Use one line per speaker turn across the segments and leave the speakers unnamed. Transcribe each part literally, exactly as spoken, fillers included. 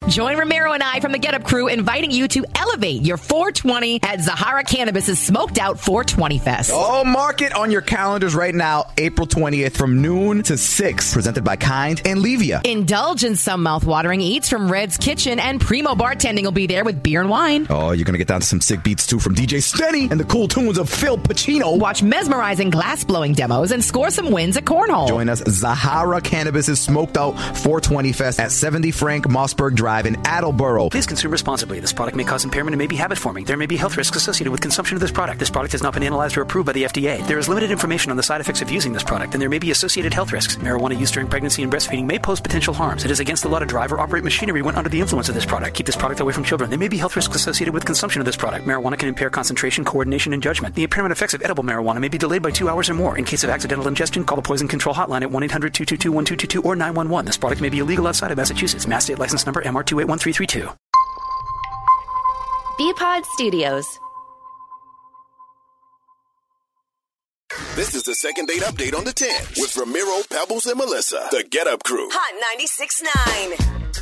Join Ramiro and I from the Get Up Crew, inviting you to elevate your four twenty at Zahara Cannabis' Smoked Out four twenty Fest.
Oh, mark it on your calendars right now, April twentieth from noon to six, presented by Kind and Levia.
Indulge in some mouth-watering eats from Red's Kitchen, and Primo Bartending will be there with beer and wine.
Oh, you're going to get down to some sick beats, too, from D J Stenny and the cool tunes of Phil Pacino.
Watch mesmerizing glass-blowing demos and score some wins at Cornhole.
Join us, Zahara Cannabis' Smoked Out four twenty Fest at seventy Frank Mossberg Drive in Attleboro.
Please consume responsibly. This product may cause impairment and may be habit-forming. There may be health risks associated with consumption of this product. This product has not been analyzed or approved by the F D A. There is limited information on the side effects of using this product, and there may be associated health risks. Marijuana use during pregnancy and breastfeeding may pose potential harms. It is against the law to drive or operate machinery when under the influence of this product. Keep this product away from children. There may be health risks associated with consumption of this product. Marijuana can impair concentration, coordination, and judgment. The impairment effects of edible marijuana may be delayed by two hours or more. In case of accidental ingestion, call the Poison Control Hotline at one eight hundred two two two one two two two or nine one one. This product may be illegal outside of Massachusetts. Mass State License Number M R two eight one three three two.
B-Pod Studios.
This is the second date update on the tens with Ramiro, Pebbles, and Melissa. The Get Up Crew.
Hot ninety-six point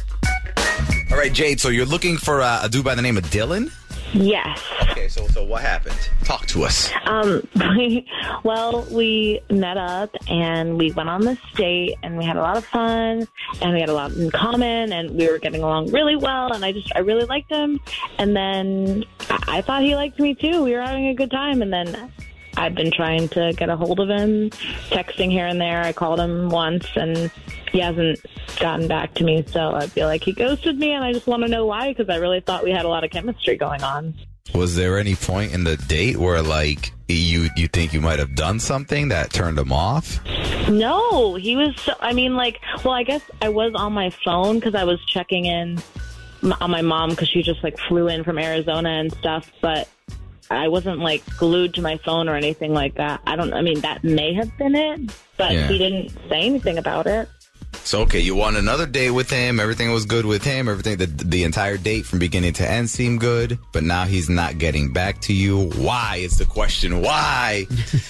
nine.
All right, Jade, so you're looking for uh, a dude by the name of Dylan?
Yes.
Okay, so so what happened? Talk to us.
Um, we, well, we met up and we went on this date and we had a lot of fun and we had a lot in common and we were getting along really well and I just, I really liked him. And then I, I thought he liked me too. We were having a good time and then I've been trying to get a hold of him, texting here and there. I called him once and he hasn't gotten back to me. So I feel like he ghosted me and I just want to know why because I really thought we had a lot of chemistry going on.
Was there any point in the date where, like, you you think you might have done something that turned him off?
No, he was, so, I mean, like, well, I guess I was on my phone because I was checking in on my mom because she just, like, flew in from Arizona and stuff, but I wasn't, like, glued to my phone or anything like that. I don't, I mean, that may have been it, but
Yeah.
he didn't say anything about it.
So, okay, you won another date with him. Everything was good with him. Everything, the, the entire date from beginning to end seemed good. But now he's not getting back to you. Why is the question. Why?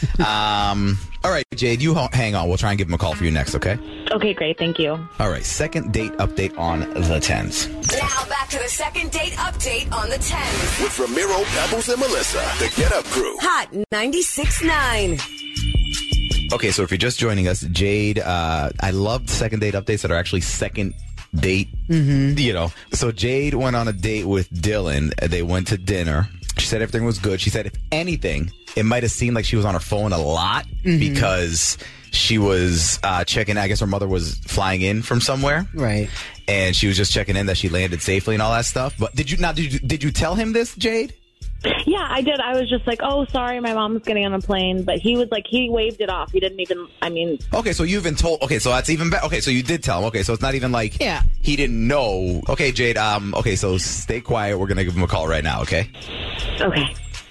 um, all right, Jade, you ho- hang on. We'll try and give him a call for you next, okay?
Okay, great. Thank you.
All right, second date update on the tens.
Now back to the second date update on the tens.
With Ramiro, Pebbles, and Melissa. The Get Up Crew.
Hot ninety-six point nine.
Okay, so if you're just joining us, Jade, uh, I love second date updates that are actually second date, mm-hmm. you know. So Jade went on a date with Dylan. They went to dinner. She said everything was good. She said, if anything, it might have seemed like she was on her phone a lot mm-hmm. because she was uh, checking. I guess her mother was flying in from somewhere.
Right.
And she was just checking in that she landed safely and all that stuff. But did you now, did you, did you tell him this, Jade?
Yeah, I did. I was just like, oh, sorry, my mom's getting on a plane. But he was like, he waved it off. He didn't even, I mean.
Okay, so you've been told. Okay, so that's even better. Okay, so you did tell him. Okay, so it's not even like
yeah.
he didn't know. Okay, Jade, um, okay, so stay quiet. We're going to give him a call right now, okay?
Okay.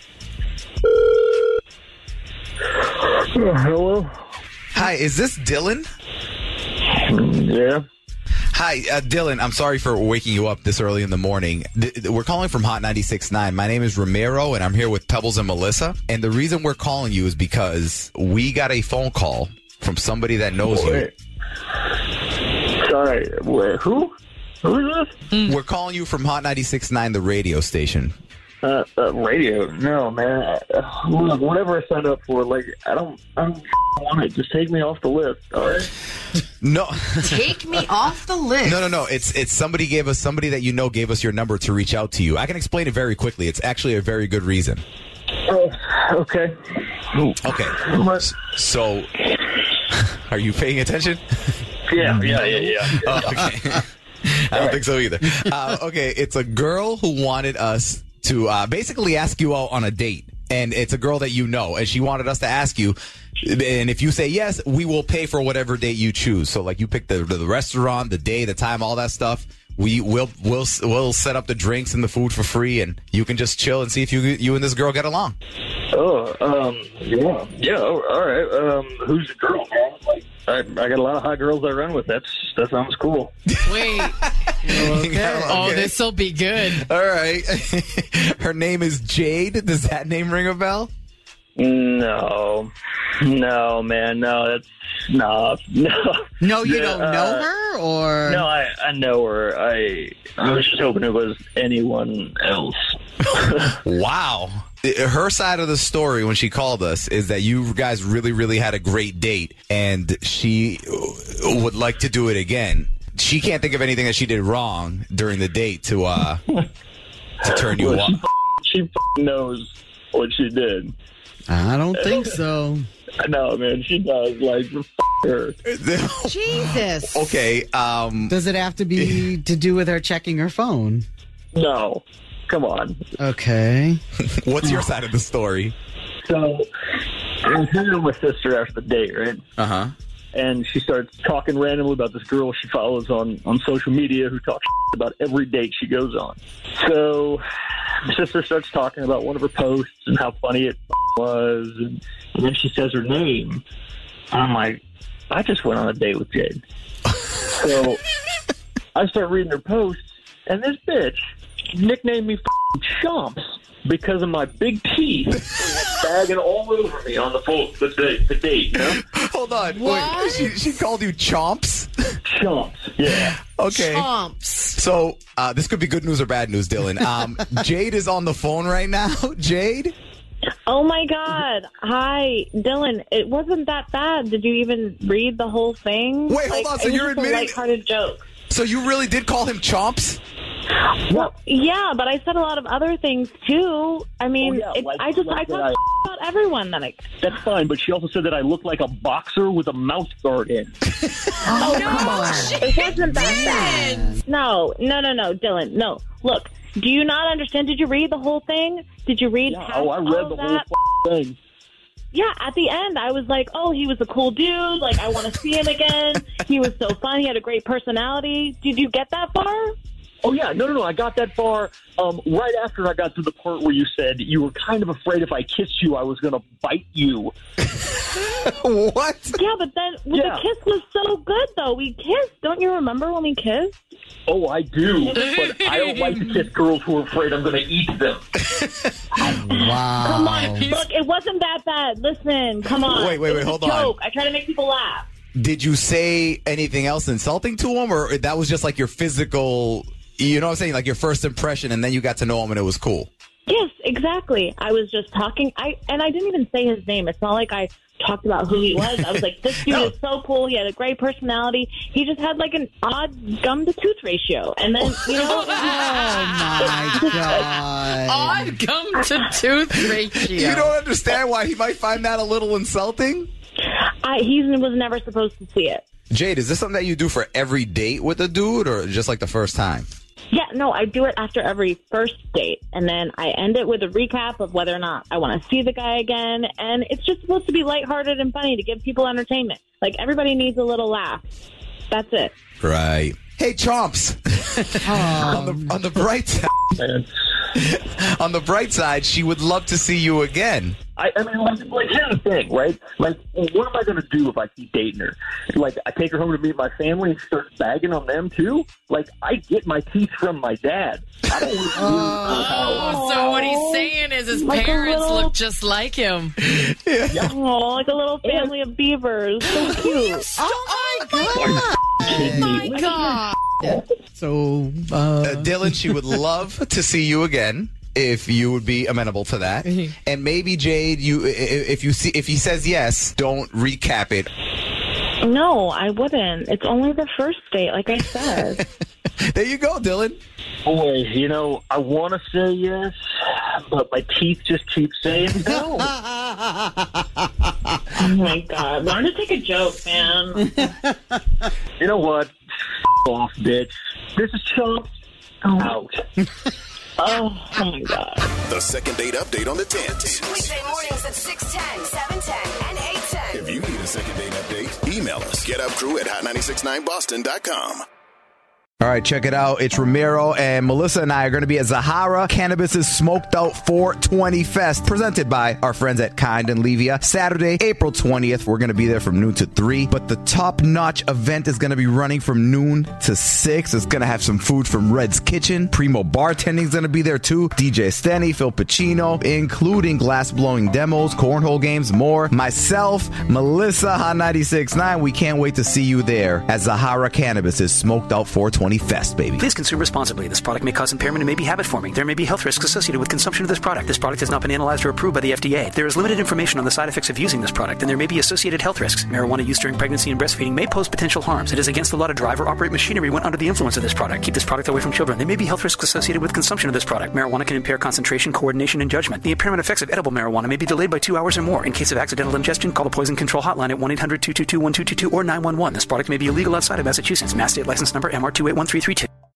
Uh, hello?
Hi, is this Dylan?
Yeah.
Hi, uh, Dylan. I'm sorry for waking you up this early in the morning. Th- th- we're calling from Hot ninety-six point nine. My name is Ramiro, and I'm here with Pebbles and Melissa. And the reason we're calling you is because we got a phone call from somebody that knows
Wait.
you.
Sorry, wait, who? Who is this?
We're calling you from Hot ninety-six point nine, the radio station.
Uh, uh, radio? No, man. Uh, look, whatever I signed up for, like, I don't, I don't want it. Just take me off the list, all right?
No.
Take me off the list.
No, no, no. It's it's somebody gave us, somebody that you know gave us your number to reach out to you. I can explain it very quickly. It's actually a very good reason.
Oh, okay.
Okay. So, are you paying attention?
Yeah, yeah, yeah, yeah.
Oh, okay. I don't think so either. Uh, okay, it's a girl who wanted us to uh, basically ask you out on a date. And it's a girl that you know. And she wanted us to ask you. And if you say yes, we will pay for whatever date you choose. So, like, you pick the the restaurant, the day, the time, all that stuff. We will we'll we'll set up the drinks and the food for free, and you can just chill and see if you you and this girl get along.
Oh, um, yeah, yeah. All right. Um, who's the girl, man? Like, I, I got a lot of hot girls I run with. That's that sounds cool.
Wait. Okay. Oh, this will be good.
All right. Her name is Jade. Does that name ring a bell?
No. No, man, no, that's no, no.
No, you
Yeah,
don't
uh,
know her, or
No, I, I know her. I I was just hoping it was anyone else.
Wow. Her side of the story when she called us is that you guys really, really had a great date, and she would like to do it again. She can't think of anything that she did wrong during the date to uh to turn you
Well,
off.
She, f- she f- knows what she did.
I don't think so.
I know, man. She does. Like, f- her.
Jesus.
Okay. Um,
Does it have to be to do with her checking her phone?
No, come on.
Okay.
what's your side of the story?
So, I was hanging with my sister after the date, right?
Uh huh.
And she starts talking randomly about this girl she follows on, on social media who talks about every date she goes on. So my sister starts talking about one of her posts and how funny it was, and, and then she says her name. And I'm like, I just went on a date with Jade. So I start reading her posts, and this bitch nicknamed me Chomps because of my big teeth bagging all over me on the full, the, date, the date, you know?
Hold on.
What?
Wait, she, she called you Chomps?
Chomps, yeah.
Okay.
Chomps.
So uh, this could be good news or bad news, Dylan. Um, Jade is on the phone right now. Jade?
Oh my God! Hi, Dylan. It wasn't that bad. Did you even read the whole thing?
Wait, hold
Like,
on. So
it was
you're
just a
admitting-
lighthearted joke.
So you really did call him Chomps?
Well, yeah, but I said a lot of other things too. I mean,
Oh, yeah,
it,
like-
I just
like
I
that
talk about everyone that I.
That's fine, but she also said that I look like a boxer with a mouth guard in.
Oh, come on! It wasn't that bad. No, no, no, no, Dylan. No, look. Do you not understand? Did you read the whole thing? Did you read?
Yeah,
past
oh, I read
all
the
that?
whole f- thing.
Yeah, at the end, I was like, oh, he was a cool dude. Like, I want to see him again. He was so fun. He had a great personality. Did you get that far?
Oh, yeah. No, no, no. I got that far um, right after I got to the part where you said you were kind of afraid if I kissed you, I was going to bite you.
What?
Yeah, but then well,
Yeah.
the kiss was so good, though. We kissed. Don't you remember when we kissed?
Oh, I do. But I don't like to kiss girls who are afraid I'm going to eat them.
Wow.
Come on. Look, it wasn't that bad. Listen, come on.
Wait, wait,
It
wait,
was a
hold on.
joke. I try to make people laugh.
Did you say anything else insulting to him, or that was just like your physical, you know what I'm saying, like your first impression, and then you got to know him and it was cool?
Yes, exactly. I was just talking. I and I didn't even say his name. It's not like I talked about who he was. I was like, this dude
No.
is so cool. He had a great personality. He just had like an odd gum to tooth ratio. And then, you know,
Oh, my God.
Odd gum to tooth ratio.
You don't understand why he might find that a little insulting?
I, he was never supposed to see it.
Jade, is this something that you do for every date with a dude, or just like the first time?
Yeah, no, I do it after every first date, and then I end it with a recap of whether or not I want to see the guy again, and it's just supposed to be lighthearted and funny to give people entertainment. Like, everybody needs a little laugh. That's it.
Right. Hey, Chomps. on the on the bright side,
Man.
on the bright side, she would love to see you again.
I, I mean, like, like, here's the thing, right? Like, what am I going to do if I keep dating her? Like, I take her home to meet my family and start bagging on them, too? Like, I get my teeth from my dad. I don't want to
Oh, so what he's saying is his
Like a
parents
little-
look just like him.
Oh, like a little family of beavers. So cute.
Oh my god! Oh my god!
So, uh,
Uh, Dylan, she would love to see you again if you would be amenable to that. And maybe Jade, you i- if you see if he says yes, don't recap it.
No, I wouldn't. It's only the first date, like I said.
There you go, Dylan.
Boy, you know, I want to say yes, but my teeth just keep saying no.
Oh my god. Learn to take a joke, man.
You know what? F- off, bitch. This is Chomps. Out.
Oh, oh my god.
The second date update on the tens.
Weekday mornings at six ten, seven ten, and eight ten.
If you need a second date update, email us. Get up crew at hot nine six nine boston dot com.
All right, check it out. It's Ramiro and Melissa and I are going to be at Zahara Cannabis's Smoked Out four twenty Fest, presented by our friends at Kind and Levia. Saturday, April twentieth. We're going to be there from noon to three. But the top-notch event is going to be running from noon to six. It's going to have some food from Red's Kitchen. Primo Bartending is going to be there too. D J Stenny, Phil Pacino, including glass-blowing demos, cornhole games, more. Myself, Melissa, Hot ninety-six point nine. We can't wait to see you there at Zahara Cannabis's Smoked Out four twenty Fest, baby.
Please consume responsibly. This product may cause impairment and may be habit-forming. There may be health risks associated with consumption of this product. This product has not been analyzed or approved by the F D A. There is limited information on the side effects of using this product, and there may be associated health risks. Marijuana use during pregnancy and breastfeeding may pose potential harms. It is against the law to drive or operate machinery when under the influence of this product. Keep this product away from children. There may be health risks associated with consumption of this product. Marijuana can impair concentration, coordination, and judgment. The impairment effects of edible marijuana may be delayed by two hours or more. In case of accidental ingestion, call the Poison Control Hotline at one eight hundred two two two one two two two or nine one one. This product may be illegal outside of Massachusetts. Mass State License Number M R two eight one three three two.